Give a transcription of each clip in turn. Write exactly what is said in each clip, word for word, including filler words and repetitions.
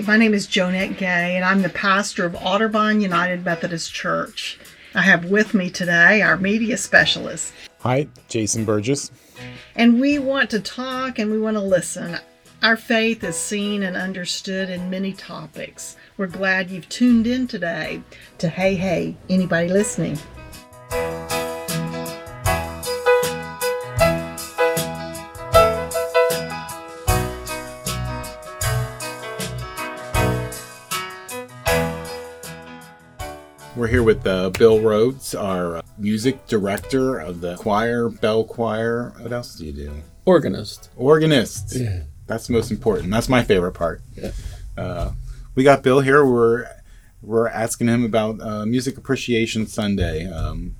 My name is Jonette Gay, and I'm the pastor of Otterbein United Methodist Church. I have with me today our media specialist. Hi, Jason Burgess. And we want to talk and we want to listen. Our faith is seen and understood in many topics. We're glad you've tuned in today to Hey Hey, Anybody Listening? We're here with uh, Bill Rhodes, our music director of the choir, Bell Choir. What else do you do? Organist. Organist. Yeah. That's the most important. That's my favorite part. Yeah. Uh, we got Bill here. We're we're asking him about uh, Music Appreciation Sunday. Um,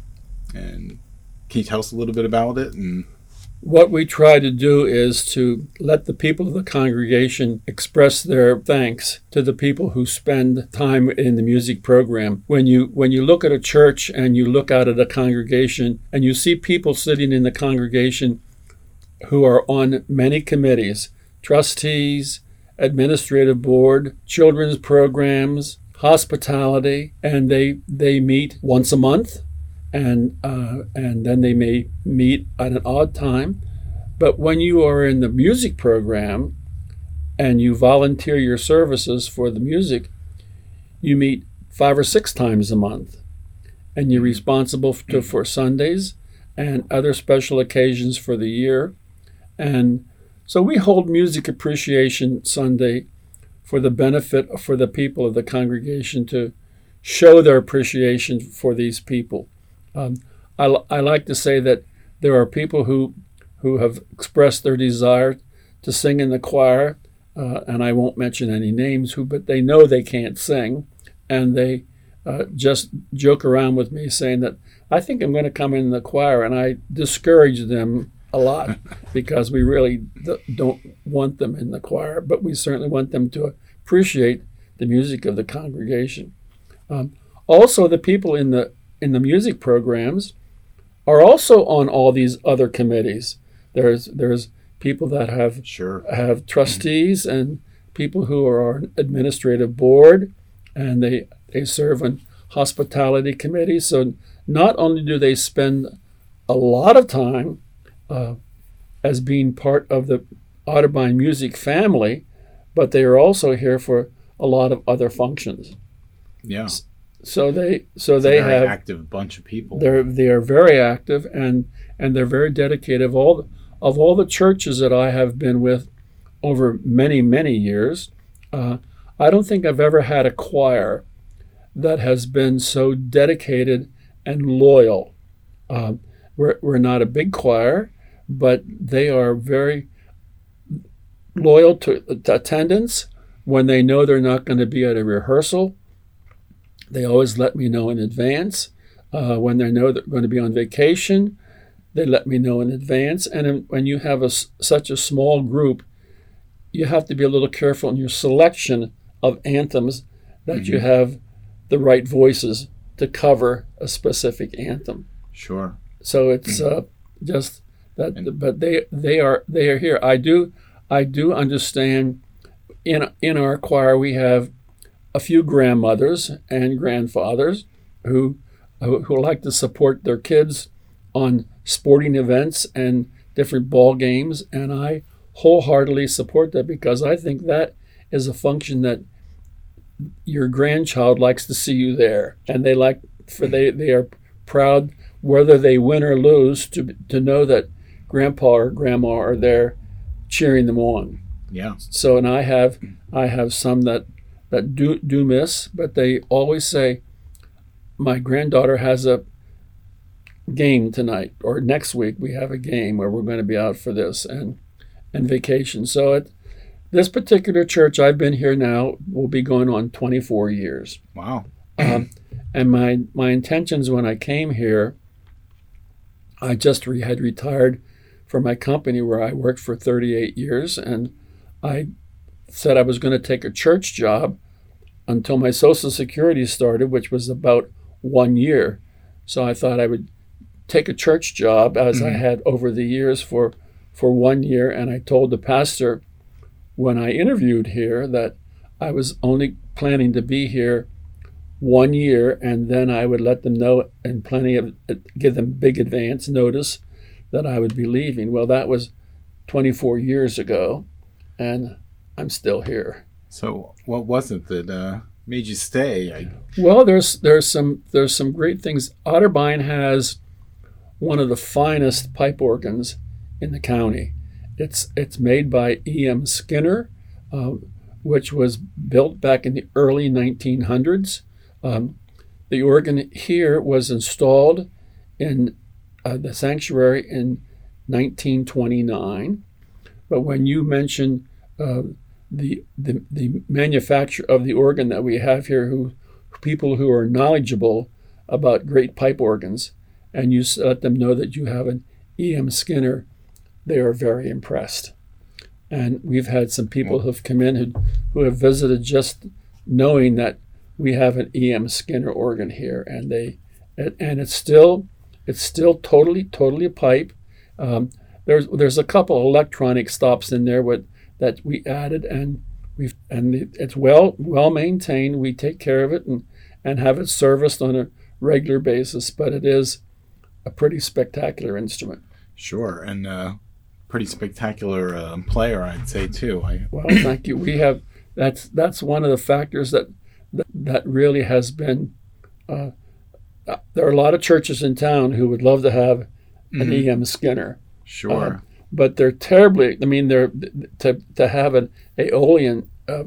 and can you tell us a little bit about it? And What we try to do is to let the people of the congregation express their thanks to the people who spend time in the music program. When you when you look at a church and you look out at a congregation and you see people sitting in the congregation who are on many committees, trustees, administrative board, children's programs, hospitality, and they they meet once a month. And uh, and then they may meet at an odd time. But when you are in the music program and you volunteer your services for the music, you meet five or six times a month. And you're responsible to, for Sundays and other special occasions for the year. And so we hold Music Appreciation Sunday for the benefit for the people of the congregation to show their appreciation for these people. Um, I, I like to say that there are people who who have expressed their desire to sing in the choir, uh, and I won't mention any names, who but they know they can't sing, and they uh, just joke around with me saying that I think I'm going to come in the choir, and I discourage them a lot because we really don't want them in the choir, but we certainly want them to appreciate the music of the congregation. Um, also, the people in the in the music programs are also on all these other committees. There's there's people that have sure. have trustees and people who are on administrative board, and they they serve on hospitality committees. So not only do they spend a lot of time uh, as being part of the Otterbein music family, but they are also here for a lot of other functions. Yeah. So they so it's they a very have active bunch of people. They're they are very active and and they're very dedicated. Of all the, of all the churches that I have been with over many many years, uh, I don't think I've ever had a choir that has been so dedicated and loyal. Uh, we're we're not a big choir, but they are very loyal to, to attendance when they know they're not going to be at a rehearsal. They always let me know in advance. Uh, when they know they're going to be on vacation, they let me know in advance. And when you have a, such a small group, you have to be a little careful in your selection of anthems that mm-hmm. you have the right voices to cover a specific anthem. Sure. So it's uh, just that. But they they are they are here. I do I do understand. In in our choir we have a few grandmothers and grandfathers who, who who like to support their kids on sporting events and different ball games, and I wholeheartedly support that because I think that is a function that your grandchild likes to see you there, and they like for they they are proud whether they win or lose to to know that grandpa or grandma are there cheering them on. Yeah. So and I have I have some that. that do do miss, but they always say, my granddaughter has a game tonight, or next week we have a game where we're going to be out for this and and vacation. So at this particular church, I've been here now, will be going on twenty-four years. Wow. Um, and my, my intentions when I came here, I just re- had retired from my company where I worked for thirty-eight years, and I said I was going to take a church job until my Social Security started, which was about one year. So I thought I would take a church job, as mm-hmm. I had over the years, for, for one year. And I told the pastor when I interviewed here that I was only planning to be here one year, and then I would let them know and plenty of give them big advance notice that I would be leaving. Well, that was twenty-four years ago, and I'm still here. So, what was it that uh, made you stay? I... Well, there's there's some there's some great things. Otterbein has one of the finest pipe organs in the county. It's it's made by E M Skinner, uh, which was built back in the early nineteen hundreds. Um, the organ here was installed in uh, the sanctuary in nineteen twenty-nine. But when you mention uh, the, the the manufacture of the organ that we have here, who people who are knowledgeable about great pipe organs, and you let them know that you have an E M Skinner, they are very impressed. And we've had some people who've come in who, who have visited just knowing that we have an E M Skinner organ here, and they and it's still it's still totally totally a pipe. Um, there's there's a couple electronic stops in there with that we added, and we've and it's well well maintained. We take care of it and and have it serviced on a regular basis, but it is a pretty spectacular instrument. Sure, and uh, pretty spectacular uh, player, I'd say too. I... Well, thank you. We have that's that's one of the factors that that, that really has been. Uh, there are a lot of churches in town who would love to have an mm-hmm. E M Skinner. Sure, uh, but they're terribly. I mean, they're to to have an Aeolian uh,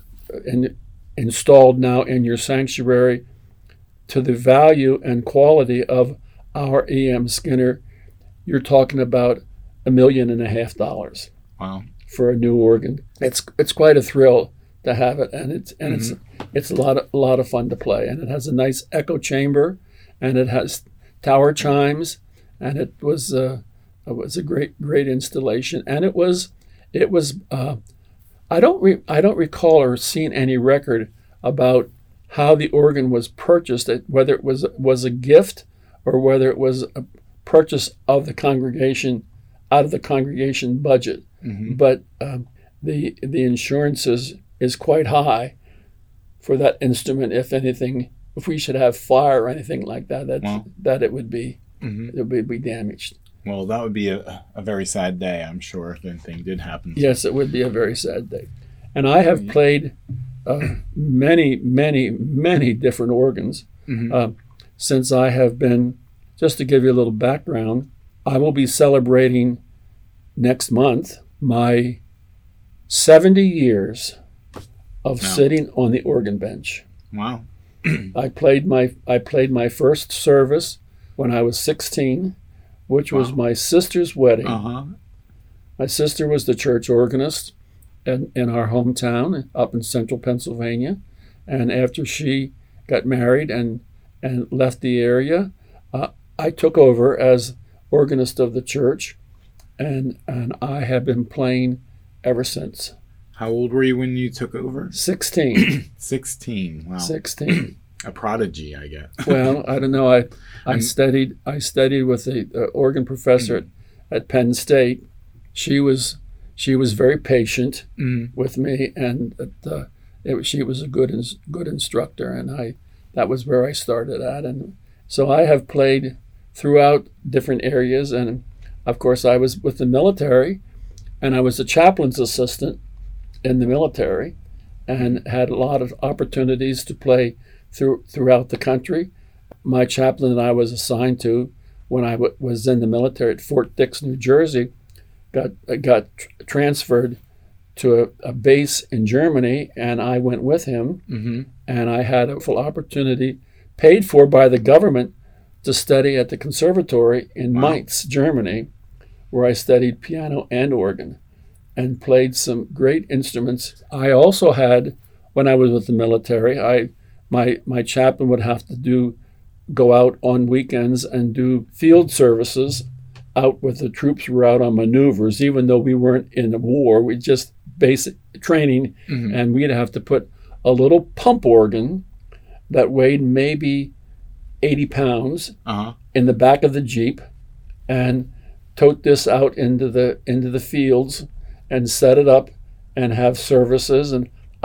in, installed now in your sanctuary to the value and quality of our E M Skinner. You're talking about a million and a half dollars. Wow! For a new organ, it's it's quite a thrill to have it, and it's and mm-hmm. it's it's a lot of a lot of fun to play, and it has a nice echo chamber, and it has tower chimes, and it was uh, it was a great great installation, and it was it was uh, I don't re- I don't recall or seen any record about how the organ was purchased, whether it was was a gift or whether it was a purchase of the congregation out of the congregation budget. Mm-hmm. But um, the the insurance is, is quite high for that instrument. If anything, if we should have fire or anything like that, that well, that it would be mm-hmm. it would be damaged. Well, that would be a, a very sad day, I'm sure, if anything did happen. Yes, it would be a very sad day. And I have played uh, many, many, many different organs mm-hmm. uh, since I have been. Just to give you a little background, I will be celebrating next month my seventy years of wow. sitting on the organ bench. Wow. I played my I played my first service when I was sixteen, which wow. was my sister's wedding. Uh-huh. My sister was the church organist in, in our hometown up in central Pennsylvania. And after she got married and, and left the area, uh, I took over as organist of the church, and and I have been playing ever since. How old were you when you took over? Sixteen. Sixteen. Wow. Sixteen. A prodigy, I guess. Well, I don't know. I I studied I studied with the uh, organ professor at, at Penn State. She was she was very patient mm-hmm. with me, and uh, it, she was a good ins- good instructor, and I that was where I started at, and so I have played throughout different areas, and of course I was with the military, and I was a chaplain's assistant in the military, and had a lot of opportunities to play through throughout the country. My chaplain that I was assigned to when I w- was in the military at Fort Dix, New Jersey, got got tr- transferred to a, a base in Germany, and I went with him, mm-hmm. and I had a full opportunity, paid for by the government, to study at the conservatory in wow. Mainz, Germany, where I studied piano and organ and played some great instruments. I also had, when I was with the military, I my my chaplain would have to do go out on weekends and do field services out with the troops who were out on maneuvers, even though we weren't in a war. We just basic training, mm-hmm. and we'd have to put a little pump organ that weighed maybe eighty pounds uh-huh. in the back of the Jeep, and tote this out into the into the fields and set it up and have services. And I would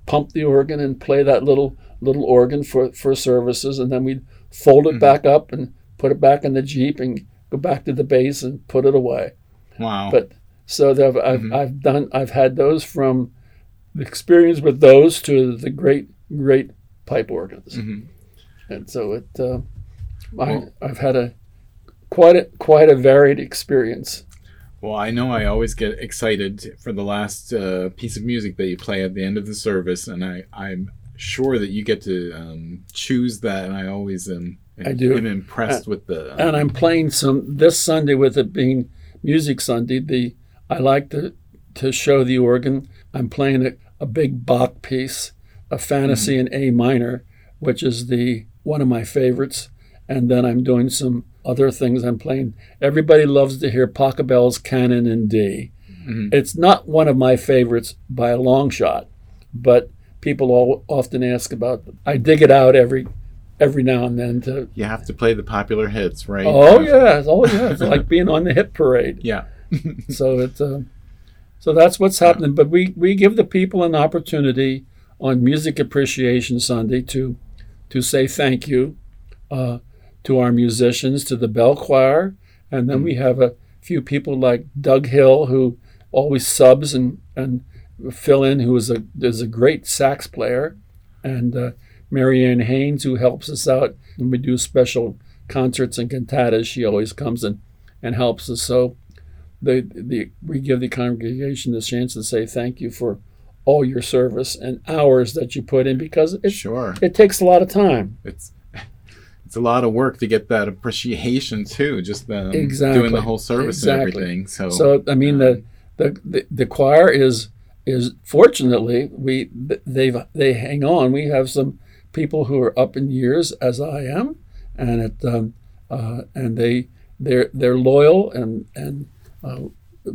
pump the organ and play that little little organ for, for services, and then we'd fold it mm-hmm. back up and put it back in the Jeep and go back to the base and put it away. Wow. But so I've, mm-hmm. I've, I've done, I've had those from the experience with those to the great, great pipe organs. Mm-hmm. And so it, uh, well, I, I've had a quite a, quite a varied experience. Well, I know I always get excited for the last uh, piece of music that you play at the end of the service, and I, I'm sure that you get to um, choose that, and I always am, I do. am impressed and, with the... Um, and I'm playing some, this Sunday with it being Music Sunday, the I like to, to show the organ. I'm playing a, a big Bach piece, a Fantasy mm-hmm. in A minor, which is the one of my favorites, and then I'm doing some other things I'm playing. Everybody loves to hear Pachelbel's Canon in D. Mm-hmm. It's not one of my favorites by a long shot, but people all, often ask about it. I dig it out every every now and then. To You have to play the popular hits, right? Oh, yeah. Oh, yeah. It's like being on the hit parade. Yeah. so it's uh, so that's what's happening. Yeah. But we, we give the people an opportunity on Music Appreciation Sunday to, to say thank you uh, to our musicians, to the bell choir, and then mm-hmm. we have a few people like Doug Hill, who always subs and, and fill in, who is a is a great sax player, and uh, Marianne Haynes, who helps us out when we do special concerts and cantatas. She always comes and, and helps us. So the the we give the congregation the chance to say thank you for all your service and hours that you put in, because it sure it takes a lot of time. It's It's a lot of work to get that appreciation too, just um, exactly. doing the whole service exactly. and everything. So, so I mean, um, the, the the the choir is is fortunately we they they hang on. We have some people who are up in years, as I am, and it um, uh, and they they're they're loyal, and and uh,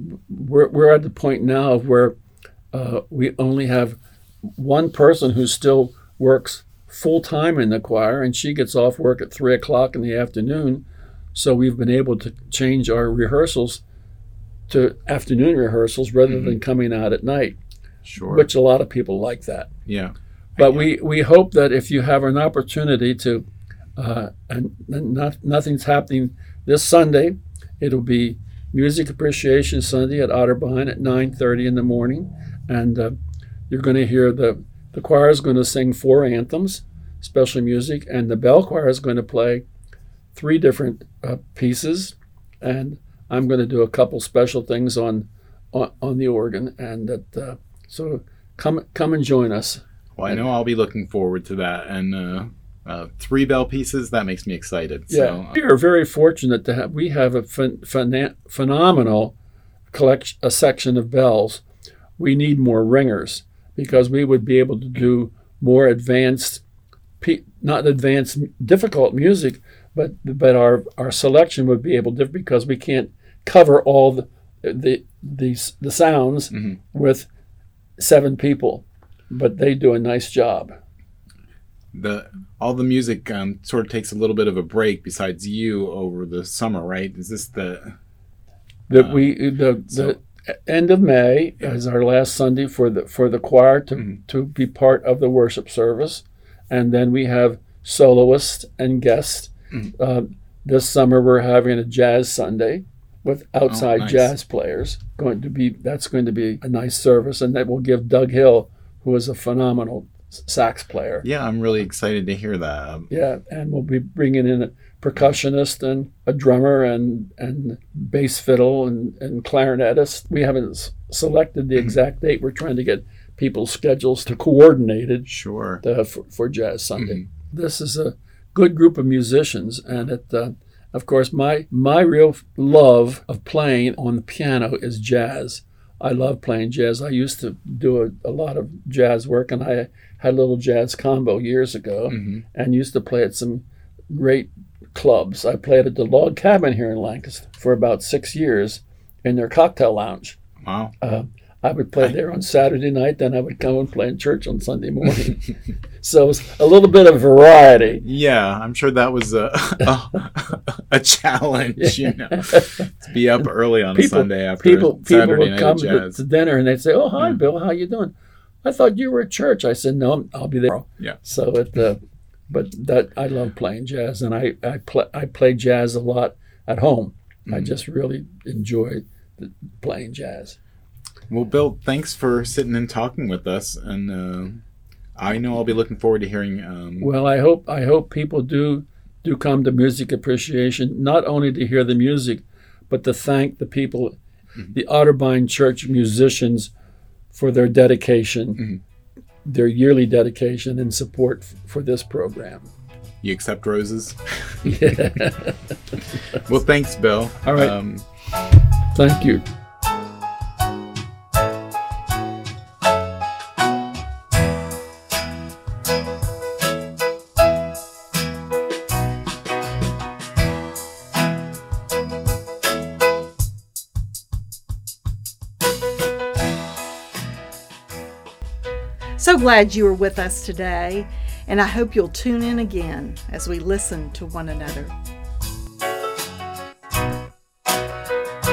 we're we're at the point now of where uh, we only have one person who still works full-time in the choir, and she gets off work at three o'clock in the afternoon. So we've been able to change our rehearsals to afternoon rehearsals rather mm-hmm. than coming out at night. Sure. Which a lot of people like that. Yeah. But yeah. we, we hope that if you have an opportunity to, uh, and not, nothing's happening this Sunday, it'll be Music Appreciation Sunday at Otterbein at nine thirty in the morning, and uh, you're going to hear the The choir is going to sing four anthems, special music, and the bell choir is going to play three different uh, pieces, and I'm going to do a couple special things on on, on the organ, and that uh, so come come and join us. Well, I know I'll be looking forward to that, and uh, uh, three bell pieces, that makes me excited. Yeah, so. We are very fortunate to have. We have a phen- phen- phenomenal collection, a section of bells. We need more ringers, because we would be able to do more advanced, not advanced, difficult music, but but our, our selection would be able to, because we can't cover all the the the, the sounds mm-hmm. with seven people, but they do a nice job. The all the music um, sort of takes a little bit of a break besides you over the summer, right? Is this the that uh, we the so. the end of May is our last Sunday for the for the choir to, mm-hmm. to be part of the worship service, and then we have soloists and guests. Mm-hmm. Uh, this summer we're having a jazz Sunday with outside oh, nice. jazz players. Going to be that's going to be a nice service, and that will give Doug Hill, who is a phenomenal sax player. Yeah, I'm really excited to hear that. Yeah, and we'll be bringing in a percussionist and a drummer and and bass fiddle and, and clarinetist. We haven't s- selected the exact date. We're trying to get people's schedules to coordinated sure. to, for, for Jazz Sunday. Mm-hmm. This is a good group of musicians, and it, uh, of course, my my real love of playing on the piano is jazz. I love playing jazz. I used to do a, a lot of jazz work, and I had a little jazz combo years ago, mm-hmm. and used to play at some great clubs. I played at the Log Cabin here in Lancaster for about six years in their cocktail lounge. Wow. Uh, I would play there on Saturday night, then I would come and play in church on Sunday morning. So it was a little bit of variety. Yeah, I'm sure that was a a, a challenge, you know, to be up early on people, a Sunday after people, Saturday people would night come of jazz. to, to dinner and they'd say, "Oh, hi, yeah. Bill, how you doing?" I thought you were at church. I said, no, I'll be there. Yeah. So it, uh, but that I love playing jazz, and I I play I play jazz a lot at home. Mm-hmm. I just really enjoy the, playing jazz. Well, Bill, thanks for sitting and talking with us, and uh, I know I'll be looking forward to hearing. Um, well, I hope I hope people do do come to Music Appreciation, not only to hear the music, but to thank the people, mm-hmm. the Otterbein Church musicians, for their dedication, mm-hmm. their yearly dedication and support f- for this program. You accept roses? Yeah. Well, thanks, Bill. All right. Um, Thank you. So glad you were with us today, and I hope you'll tune in again as we listen to one another.